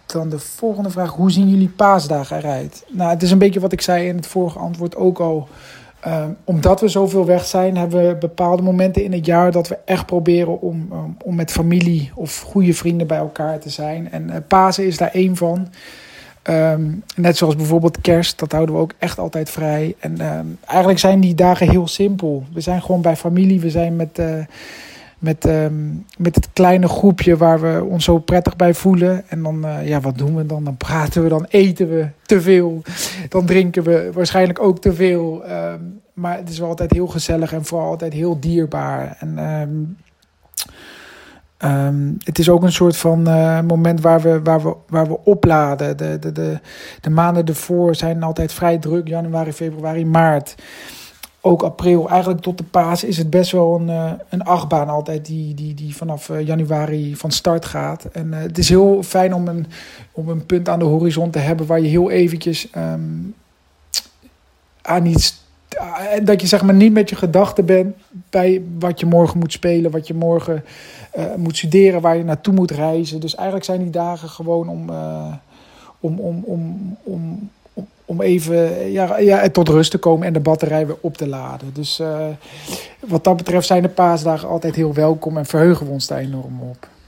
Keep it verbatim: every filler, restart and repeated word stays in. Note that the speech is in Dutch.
dan de volgende vraag. Hoe zien jullie paasdagen eruit? Nou, het is een beetje wat ik zei in het vorige antwoord ook al. Uh, omdat we zoveel weg zijn, hebben we bepaalde momenten in het jaar dat we echt proberen om, um, om met familie of goede vrienden bij elkaar te zijn. En uh, Pasen is daar één van. Um, net zoals bijvoorbeeld kerst, dat houden we ook echt altijd vrij. En um, eigenlijk zijn die dagen heel simpel. We zijn gewoon bij familie, we zijn met... Uh, Met, um, met het kleine groepje waar we ons zo prettig bij voelen. En dan, uh, ja, wat doen we dan? Dan praten we, dan eten we te veel. Dan drinken we waarschijnlijk ook te veel. Um, maar het is wel altijd heel gezellig en vooral altijd heel dierbaar. En um, um, het is ook een soort van uh, moment waar we, waar we, waar we opladen. De, de, de, de maanden ervoor zijn altijd vrij druk. Januari, februari, maart. Ook april, eigenlijk tot de Pasen is het best wel een, uh, een achtbaan altijd die, die, die vanaf uh, januari van start gaat. En uh, het is heel fijn om een, om een punt aan de horizon te hebben waar je heel eventjes um, aan iets... Uh, dat je zeg maar niet met je gedachten bent bij wat je morgen moet spelen, wat je morgen uh, moet studeren, waar je naartoe moet reizen. Dus eigenlijk zijn die dagen gewoon om... Uh, om, om, om, om Om even ja, ja, tot rust te komen en de batterij weer op te laden. Dus uh, wat dat betreft zijn de paasdagen altijd heel welkom en verheugen we ons daar enorm op.